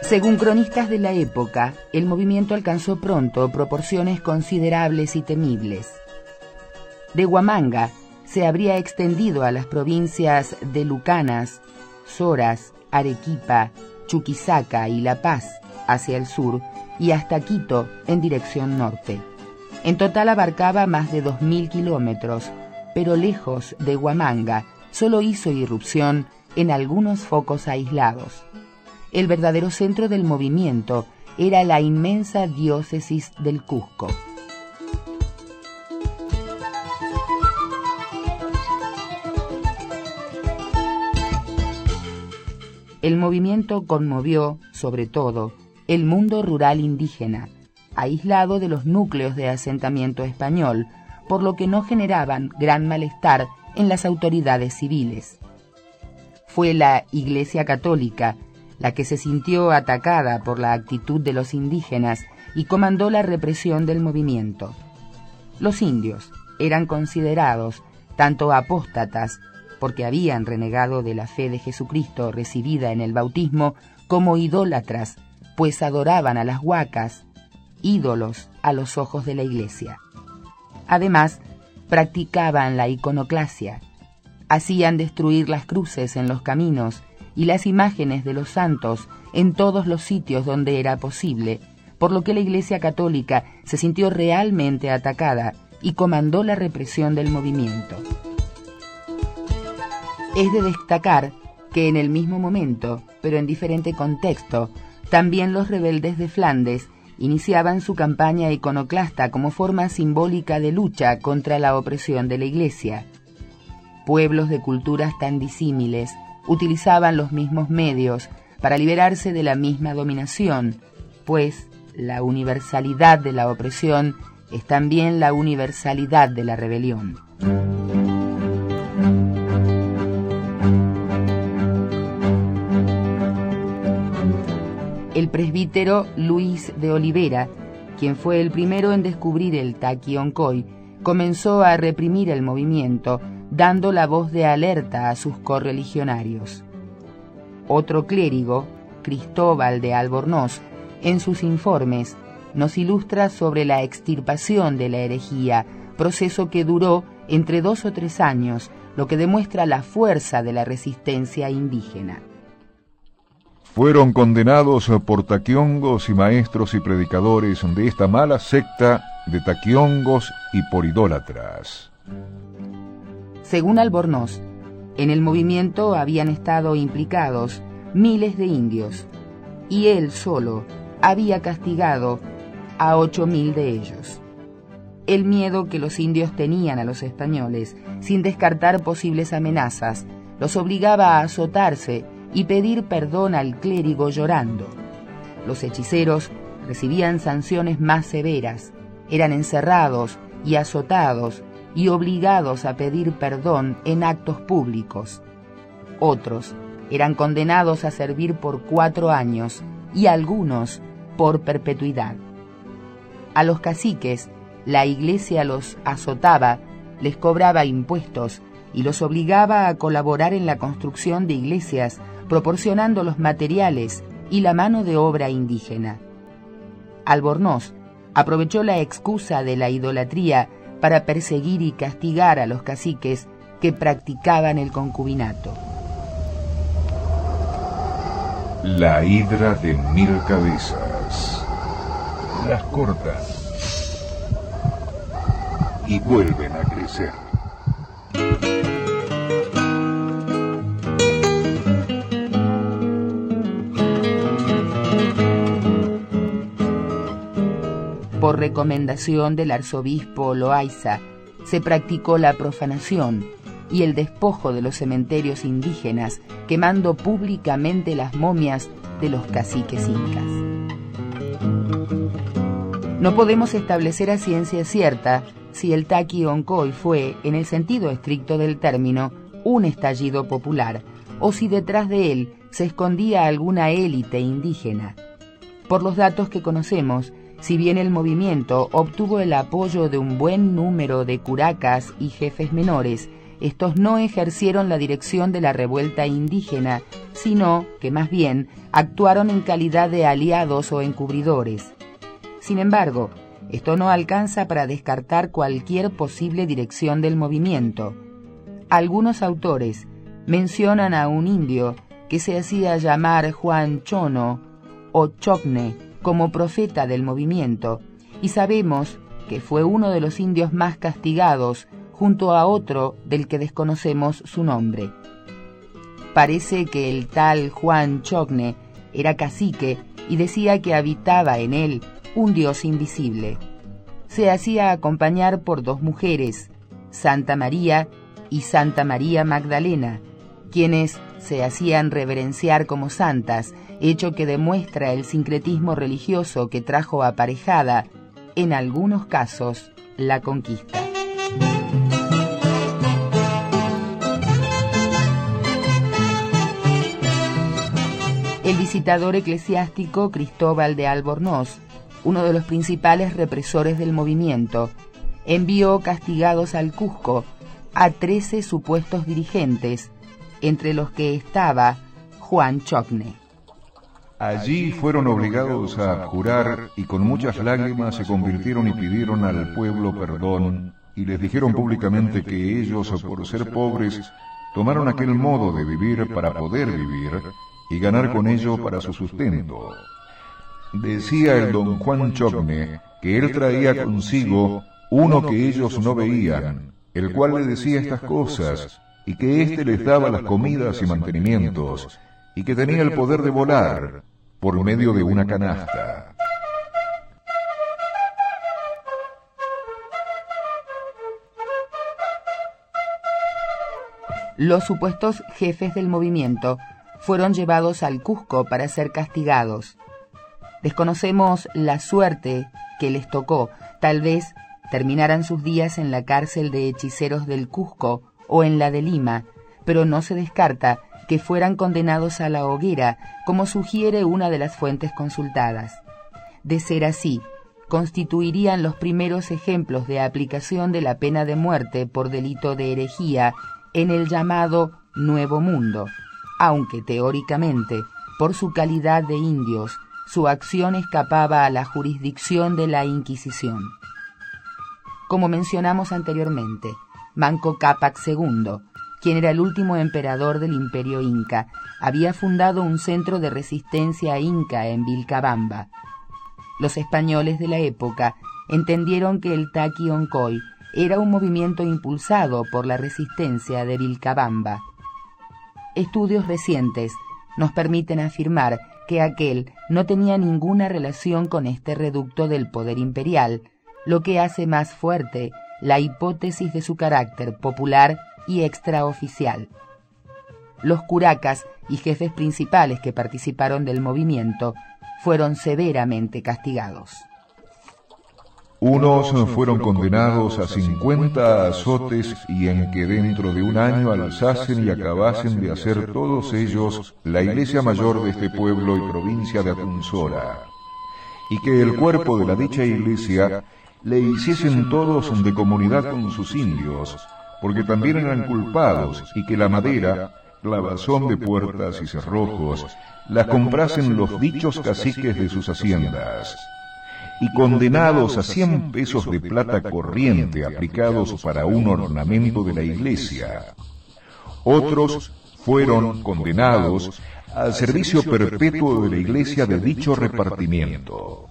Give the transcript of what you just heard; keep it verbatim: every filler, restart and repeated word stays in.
Según cronistas de la época, el movimiento alcanzó pronto proporciones considerables y temibles. De Huamanga se habría extendido a las provincias de Lucanas, Soras, Arequipa, Chuquisaca y La Paz hacia el sur y hasta Quito en dirección norte. En total abarcaba más de dos mil kilómetros, pero lejos de Huamanga solo hizo irrupción en algunos focos aislados. El verdadero centro del movimiento era la inmensa diócesis del Cusco. El movimiento conmovió, sobre todo, el mundo rural indígena, aislado de los núcleos de asentamiento español, por lo que no generaban gran malestar en las autoridades civiles. Fue la Iglesia Católica la que se sintió atacada por la actitud de los indígenas y comandó la represión del movimiento. Los indios eran considerados tanto apóstatas, porque habían renegado de la fe de Jesucristo recibida en el bautismo, como idólatras, pues adoraban a las huacas, ídolos a los ojos de la Iglesia. Además, practicaban la iconoclasia, hacían destruir las cruces en los caminos y las imágenes de los santos en todos los sitios donde era posible, por lo que la Iglesia Católica se sintió realmente atacada y comandó la represión del movimiento. Es de destacar que en el mismo momento, pero en diferente contexto, también los rebeldes de Flandes iniciaban su campaña iconoclasta como forma simbólica de lucha contra la opresión de la Iglesia. Pueblos de culturas tan disímiles utilizaban los mismos medios para liberarse de la misma dominación, pues la universalidad de la opresión es también la universalidad de la rebelión. El presbítero Luis de Olivera, quien fue el primero en descubrir el taqui oncoy, comenzó a reprimir el movimiento, dando la voz de alerta a sus correligionarios. Otro clérigo, Cristóbal de Albornoz, en sus informes nos ilustra sobre la extirpación de la herejía, proceso que duró entre dos o tres años, lo que demuestra la fuerza de la resistencia indígena. Fueron condenados por taquiongos y maestros y predicadores de esta mala secta de taquiongos y por idólatras. Según Albornoz, en el movimiento habían estado implicados miles de indios, y él solo había castigado a ocho mil de ellos. El miedo que los indios tenían a los españoles, sin descartar posibles amenazas, los obligaba a azotarse y pedir perdón al clérigo llorando. Los hechiceros recibían sanciones más severas, eran encerrados y azotados y obligados a pedir perdón en actos públicos. Otros eran condenados a servir por cuatro años y algunos por perpetuidad. A los caciques, la Iglesia los azotaba, les cobraba impuestos y los obligaba a colaborar en la construcción de iglesias, proporcionando los materiales y la mano de obra indígena. Albornoz aprovechó la excusa de la idolatría para perseguir y castigar a los caciques que practicaban el concubinato. La hidra de mil cabezas. Las cortan y vuelven a crecer. Por recomendación del arzobispo Loaiza, se practicó la profanación y el despojo de los cementerios indígenas, quemando públicamente las momias de los caciques incas. No podemos establecer a ciencia cierta si el taqui oncoy fue, en el sentido estricto del término, un estallido popular, o si detrás de él se escondía alguna élite indígena. Por los datos que conocemos, si bien el movimiento obtuvo el apoyo de un buen número de curacas y jefes menores, estos no ejercieron la dirección de la revuelta indígena, sino que más bien actuaron en calidad de aliados o encubridores. Sin embargo, esto no alcanza para descartar cualquier posible dirección del movimiento. Algunos autores mencionan a un indio que se hacía llamar Juan Chono o Chocne como profeta del movimiento, y sabemos que fue uno de los indios más castigados, junto a otro del que desconocemos su nombre. Parece que el tal Juan Chocne era cacique y decía que habitaba en él un dios invisible. Se hacía acompañar por dos mujeres, Santa María y Santa María Magdalena, quienes se hacían reverenciar como santas, hecho que demuestra el sincretismo religioso que trajo aparejada, en algunos casos, la conquista. El visitador eclesiástico Cristóbal de Albornoz, uno de los principales represores del movimiento, envió castigados al Cusco a trece supuestos dirigentes, entre los que estaba Juan Chocne. Allí fueron obligados a jurar y con muchas lágrimas se convirtieron y pidieron al pueblo perdón y les dijeron públicamente que ellos, por ser pobres, tomaron aquel modo de vivir para poder vivir y ganar con ello para su sustento. Decía el don Juan Chocne que él traía consigo uno que ellos no veían, el cual le decía estas cosas, y que éste les daba las comidas y mantenimientos, y que tenía el poder de volar por medio de una canasta. Los supuestos jefes del movimiento fueron llevados al Cusco para ser castigados. Desconocemos la suerte que les tocó. Tal vez terminaran sus días en la cárcel de hechiceros del Cusco o en la de Lima, pero no se descarta que fueran condenados a la hoguera, como sugiere una de las fuentes consultadas. De ser así, constituirían los primeros ejemplos de aplicación de la pena de muerte por delito de herejía en el llamado Nuevo Mundo, aunque teóricamente, por su calidad de indios, su acción escapaba a la jurisdicción de la Inquisición. Como mencionamos anteriormente, Manco Cápac segundo, quien era el último emperador del Imperio Inca, había fundado un centro de resistencia inca en Vilcabamba. Los españoles de la época entendieron que el Taqui Oncoy era un movimiento impulsado por la resistencia de Vilcabamba. Estudios recientes nos permiten afirmar que aquel no tenía ninguna relación con este reducto del poder imperial, lo que hace más fuerte la hipótesis de su carácter popular y extraoficial. Los curacas y jefes principales que participaron del movimiento fueron severamente castigados. Unos fueron condenados a cincuenta azotes y en que dentro de un año alzasen y acabasen de hacer todos ellos la iglesia mayor de este pueblo y provincia de Atunzora, y que el cuerpo de la dicha iglesia le hiciesen todos de comunidad con sus indios, porque también eran culpados, y que la madera, clavazón de puertas y cerrojos, las comprasen los dichos caciques de sus haciendas, y condenados a cien pesos de plata corriente aplicados para un ornamento de la iglesia. Otros fueron condenados al servicio perpetuo de la iglesia de dicho repartimiento.